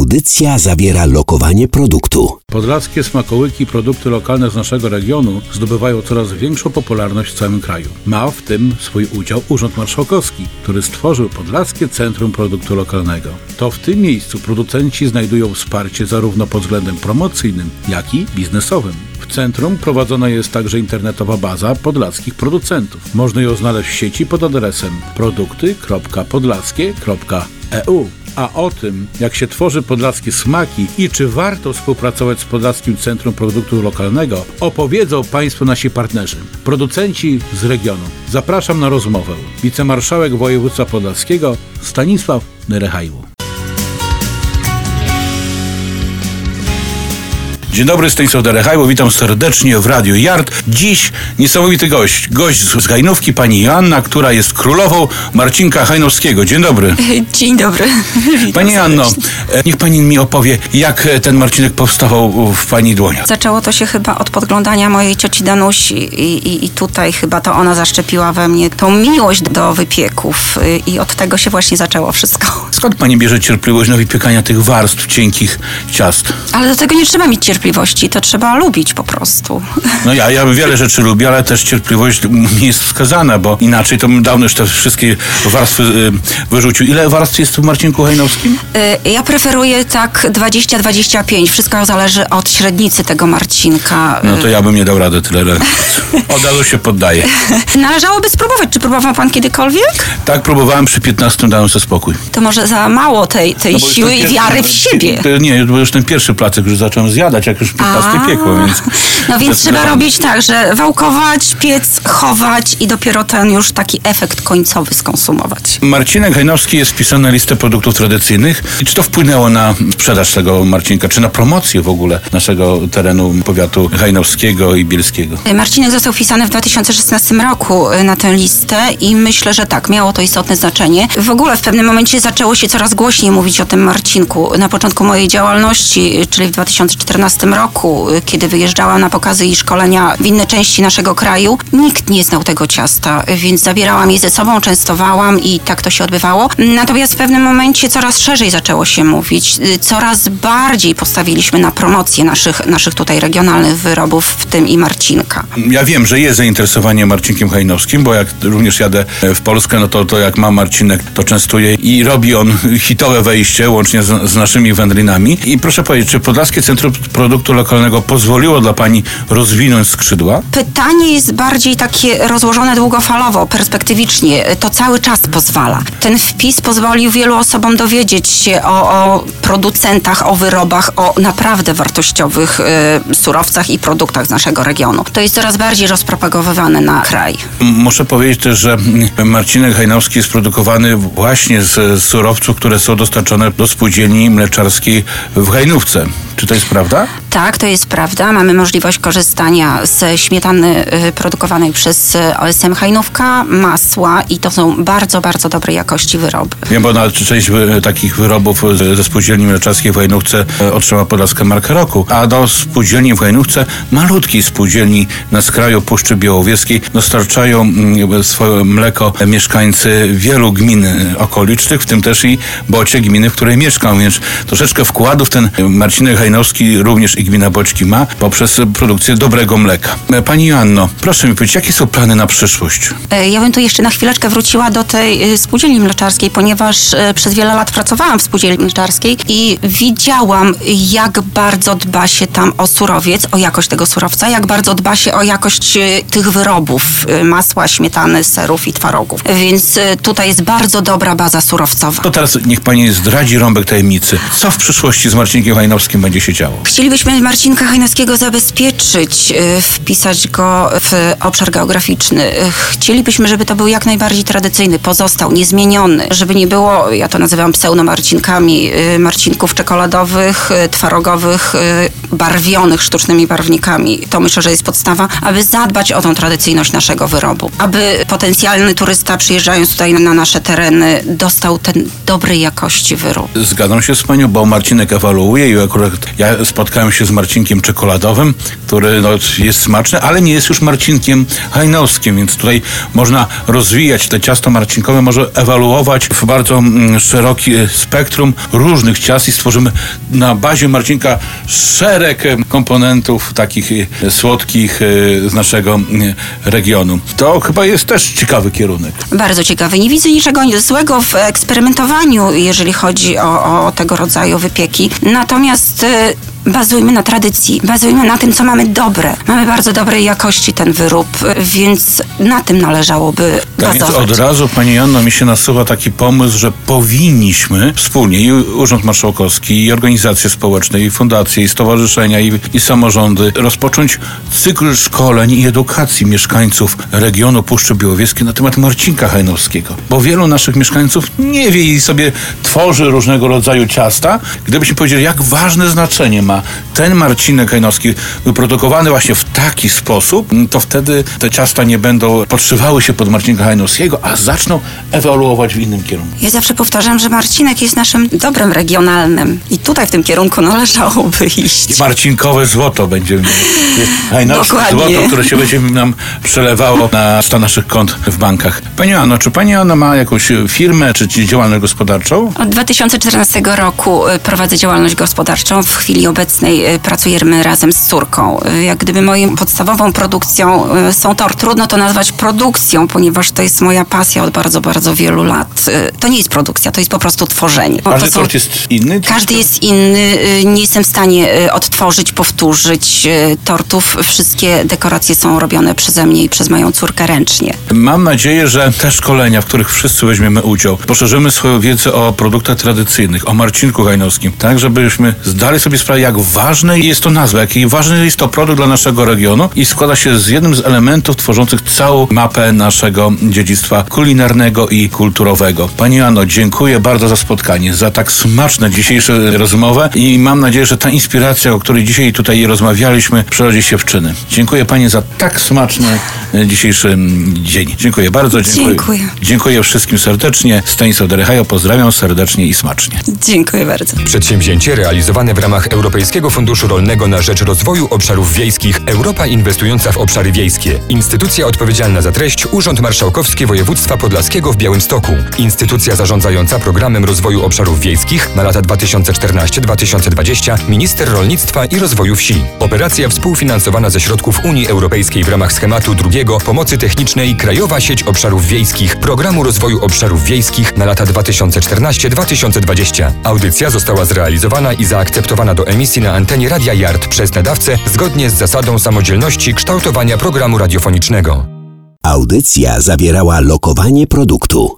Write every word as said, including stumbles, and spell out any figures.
Audycja zawiera lokowanie produktu. Podlaskie smakołyki, produkty lokalne z naszego regionu zdobywają coraz większą popularność w całym kraju. Ma w tym swój udział Urząd Marszałkowski, który stworzył Podlaskie Centrum Produktu Lokalnego. To w tym miejscu producenci znajdują wsparcie zarówno pod względem promocyjnym, jak i biznesowym. W centrum prowadzona jest także internetowa baza podlaskich producentów. Można ją znaleźć w sieci pod adresem produkty kropka podlaskie kropka e u. A o tym, jak się tworzy podlaskie smaki i czy warto współpracować z Podlaskim Centrum Produktu Lokalnego, opowiedzą Państwu nasi partnerzy, producenci z regionu. Zapraszam na rozmowę. Wicemarszałek województwa podlaskiego Stanisław Nerechajło. Dzień dobry, Stanisław Nerechajło, witam serdecznie w Radiu Yard. Dziś niesamowity gość, gość z Hajnówki, pani Joanna, która jest królową Marcinka Hajnowskiego. Dzień dobry. Dzień dobry. Pani Joanno, niech pani mi opowie, jak ten Marcinek powstawał w pani dłoniach. Zaczęło to się chyba od podglądania mojej cioci Danusi i, i, i tutaj chyba to ona zaszczepiła we mnie tą miłość do wypieków i od tego się właśnie zaczęło wszystko. Skąd pani bierze cierpliwość na wypiekania tych warstw cienkich ciast? Ale do tego nie trzeba mieć cierpliwości, to trzeba lubić po prostu. No ja, ja wiele rzeczy lubię, ale też cierpliwość mi jest wskazana, bo inaczej to bym dawno już te wszystkie warstwy y, wyrzucił. Ile warstw jest w Marcinku Hajnowskim? Y, ja preferuję tak dwadzieścia do dwudziestu pięciu. Wszystko zależy od średnicy tego Marcinka. No to ja bym nie dał rady tyle. Od razu się poddaję. Należałoby spróbować. Czy próbował pan kiedykolwiek? Tak, próbowałem, przy piętnastym dałem sobie spokój. To może za mało tej, tej No siły i wiary w siebie. Nie, bo już ten pierwszy placek już zacząłem zjadać, jak już piętnasty piekło, więc... No więc trzeba robić tak, że wałkować, piec, chować i dopiero ten już taki efekt końcowy skonsumować. Marcinek Hajnowski jest wpisany na listę produktów tradycyjnych. I czy to wpłynęło na sprzedaż tego Marcinka, czy na promocję w ogóle naszego terenu powiatu hajnowskiego i bielskiego? Marcinek został wpisany w dwa tysiące szesnastym roku na tę listę i myślę, że tak, miało to istotne znaczenie. W ogóle w pewnym momencie zaczęło się coraz głośniej mówić o tym Marcinku. Na początku mojej działalności, czyli w dwa tysiące czternastym roku, kiedy wyjeżdżałam na pokazy i szkolenia w inne części naszego kraju, nikt nie znał tego ciasta, więc zabierałam je ze sobą, częstowałam i tak to się odbywało. Natomiast w pewnym momencie coraz szerzej zaczęło się mówić, coraz bardziej postawiliśmy na promocję naszych, naszych tutaj regionalnych wyrobów, w tym i Marcinka. Ja wiem, że jest zainteresowanie Marcinkiem Hajnowskim, bo jak również jadę w Polskę, no to, to jak mam Marcinek, to częstuję i robi on hitowe wejście, łącznie z, z naszymi wędlinami. I proszę powiedzieć, czy Podlaskie Centrum Produktu Lokalnego pozwoliło dla pani rozwinąć skrzydła? Pytanie jest bardziej takie rozłożone długofalowo, perspektywicznie. To cały czas pozwala. Ten wpis pozwolił wielu osobom dowiedzieć się o, o producentach, o wyrobach, o naprawdę wartościowych y, surowcach i produktach z naszego regionu. To jest coraz bardziej rozpropagowywane na kraj. Muszę powiedzieć też, że Marcinek Hajnowski jest produkowany właśnie z surowców, które są dostarczone do spółdzielni mleczarskiej w Hajnówce. Czy to jest prawda? Tak, to jest prawda. Mamy możliwość korzystania ze śmietany y, produkowanej przez O S M Hajnówka, masła i to są bardzo, bardzo dobrej jakości wyroby. Wiem, bo na część wy, takich wyrobów ze spółdzielni mleczarskiej w Hajnówce e, otrzymała Podlaska Markę Roku, a do spółdzielni w Hajnówce, malutkiej spółdzielni na skraju Puszczy Białowieskiej, dostarczają mm, swoje mleko mieszkańcy wielu gmin okolicznych, w tym też i Bocie, gminy, w której mieszkam, więc troszeczkę wkładów ten Marcinek Hajnowski również i gmina Boćki ma poprzez produkcję dobrego mleka. Pani Joanno, proszę mi powiedzieć, jakie są plany na przyszłość? Ja bym tu jeszcze na chwileczkę wróciła do tej spółdzielni mleczarskiej, ponieważ przez wiele lat pracowałam w spółdzielni mleczarskiej i widziałam, jak bardzo dba się tam o surowiec, o jakość tego surowca, jak bardzo dba się o jakość tych wyrobów, masła, śmietany, serów i twarogów. Więc tutaj jest bardzo dobra baza surowcowa. To teraz niech pani zdradzi rąbek tajemnicy. Co w przyszłości z Marcinkiem Hajnowskim będzie się działo? Chcielibyśmy Marcinka Hajnowskiego zabezpieczyć, wpisać go w obszar geograficzny. Chcielibyśmy, żeby to był jak najbardziej tradycyjny, pozostał, niezmieniony, żeby nie było, ja to nazywam pseudomarcinkami, marcinków czekoladowych, twarogowych, barwionych sztucznymi barwnikami. To myślę, że jest podstawa, aby zadbać o tą tradycyjność naszego wyrobu. Aby potencjalny turysta przyjeżdżając tutaj na nasze tereny dostał ten dobrej jakości wyrób. Zgadzam się z panią, bo Marcinek ewoluuje i akurat ja spotkałem się się z marcinkiem czekoladowym, który no, jest smaczny, ale nie jest już marcinkiem hajnowskim, więc tutaj można rozwijać te ciasto marcinkowe, może ewaluować w bardzo mm, szeroki spektrum różnych ciast i stworzymy na bazie marcinka szereg komponentów takich słodkich z naszego regionu. To chyba jest też ciekawy kierunek. Bardzo ciekawy. Nie widzę niczego złego w eksperymentowaniu, jeżeli chodzi o, o tego rodzaju wypieki. Natomiast bazujmy na tradycji, bazujmy na tym, co mamy dobre. Mamy bardzo dobrej jakości ten wyrób, więc na tym należałoby tak, bazować. Więc od razu, Pani Joanno, mi się nasuwa taki pomysł, że powinniśmy wspólnie, i Urząd Marszałkowski, i organizacje społeczne, i fundacje, i stowarzyszenia, i, i samorządy, rozpocząć cykl szkoleń i edukacji mieszkańców regionu Puszczy Białowieskiej na temat marcinka hajnowskiego. Bo wielu naszych mieszkańców nie wie i sobie tworzy różnego rodzaju ciasta. Gdybyśmy powiedzieli, jak ważne znaczenie ma ten marcinek hajnowski wyprodukowany właśnie w taki sposób, to wtedy te ciasta nie będą podszywały się pod marcinka hajnowskiego, a zaczną ewoluować w innym kierunku. Ja zawsze powtarzam, że marcinek jest naszym dobrem regionalnym i tutaj w tym kierunku należałoby iść. I marcinkowe złoto będziemy mieli. Hajnowskie złoto, które się będzie nam przelewało na sto naszych kont w bankach. Pani Anno, czy Pani Anna ma jakąś firmę, czy działalność gospodarczą? Od dwa tysiące czternastego roku prowadzę działalność gospodarczą. W chwili obecnej pracujemy razem z córką. Jak gdyby moją podstawową produkcją są torty. Trudno to nazwać produkcją, ponieważ to jest moja pasja od bardzo, bardzo wielu lat. To nie jest produkcja, to jest po prostu tworzenie. Każdy to są... tort jest inny? Każdy jest inny. Nie jestem w stanie odtworzyć, powtórzyć tortów. Wszystkie dekoracje są robione przeze mnie i przez moją córkę ręcznie. Mam nadzieję, że te szkolenia, w których wszyscy weźmiemy udział, poszerzymy swoją wiedzę o produktach tradycyjnych, o marcinku hajnowskim, tak żebyśmy zdali sobie sprawę, jak ważny jest to nazwa, jaki ważny jest to produkt dla naszego regionu i składa się z jednym z elementów tworzących całą mapę naszego dziedzictwa kulinarnego i kulturowego. Pani Anno, dziękuję bardzo za spotkanie, za tak smaczne dzisiejsze rozmowę i mam nadzieję, że ta inspiracja, o której dzisiaj tutaj rozmawialiśmy, przerodzi się w czyny. Dziękuję Pani za tak smaczny dzisiejszy dzień. Dziękuję bardzo. Dziękuję. Dziękuję. Dziękuję wszystkim serdecznie. Stanisław Derechajo, pozdrawiam serdecznie i smacznie. Dziękuję bardzo. Przedsięwzięcie realizowane w ramach Europejskiego Funduszu Rolnego na rzecz Rozwoju Obszarów Wiejskich Europa inwestująca w obszary wiejskie. Instytucja odpowiedzialna za treść Urząd Marszałkowski Województwa Podlaskiego w Białymstoku. Instytucja zarządzająca Programem Rozwoju Obszarów Wiejskich na lata dwa tysiące czternaście do dwa tysiące dwadzieścia Minister Rolnictwa i Rozwoju Wsi. Operacja współfinansowana ze środków Unii Europejskiej w ramach schematu drugiego Pomocy Technicznej Krajowa Sieć Obszarów Wiejskich Programu Rozwoju Obszarów Wiejskich na lata dwa tysiące czternaście do dwa tysiące dwadzieścia. Audycja została zrealizowana i zaakceptowana do emisji na antenie Radia Yard przez nadawcę zgodnie z zasadą samodzielności kształtowania programu radiofonicznego. Audycja zawierała lokowanie produktu.